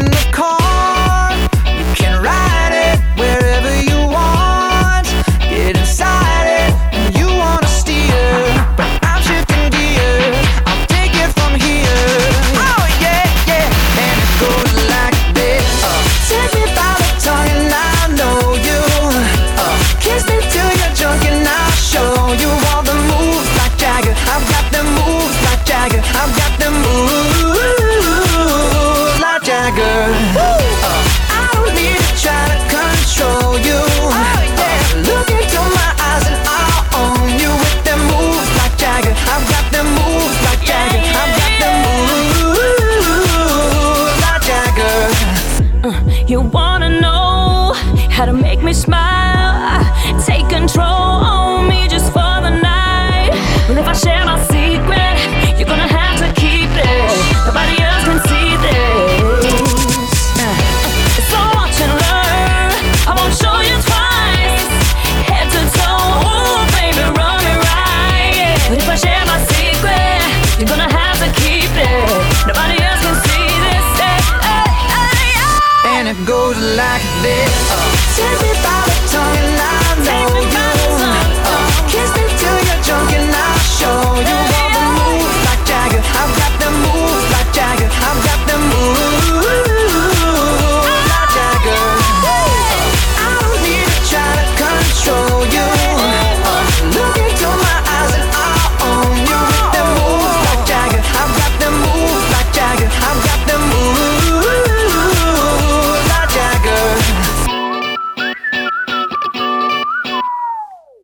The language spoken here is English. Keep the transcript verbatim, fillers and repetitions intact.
in the car. You can ride it wherever you want. Get inside it when you wanna steer. But I'm shifting gears, I'll take it from here. Oh yeah, yeah, and it goes like this. uh, Take me by the tongue and I know you. uh, Kiss me till you're drunk and I'll show you all the moves like Jagger. I've got them moves like Jagger. I've got them moves like Jagger. uh, I don't need to try to control you. Oh yeah, look into my eyes and I'll own you with them moves like Jagger. I've got them moves like Jagger. I've got them moves like Jagger. You wanna know how to make me smile? Take control on me just for the night. Well, if I share my secret, you're gonna have to keep it. Nobody else can see this. So watch and learn. I won't show you twice. Head to toe, oh baby, run me right. But if I share my secret, you're gonna have to keep it. Nobody else can see this. Hey, hey, hey, hey. And it goes like this. uh, Take me by the tongue and I know you. uh, Kiss me till you're drunk and I'll show you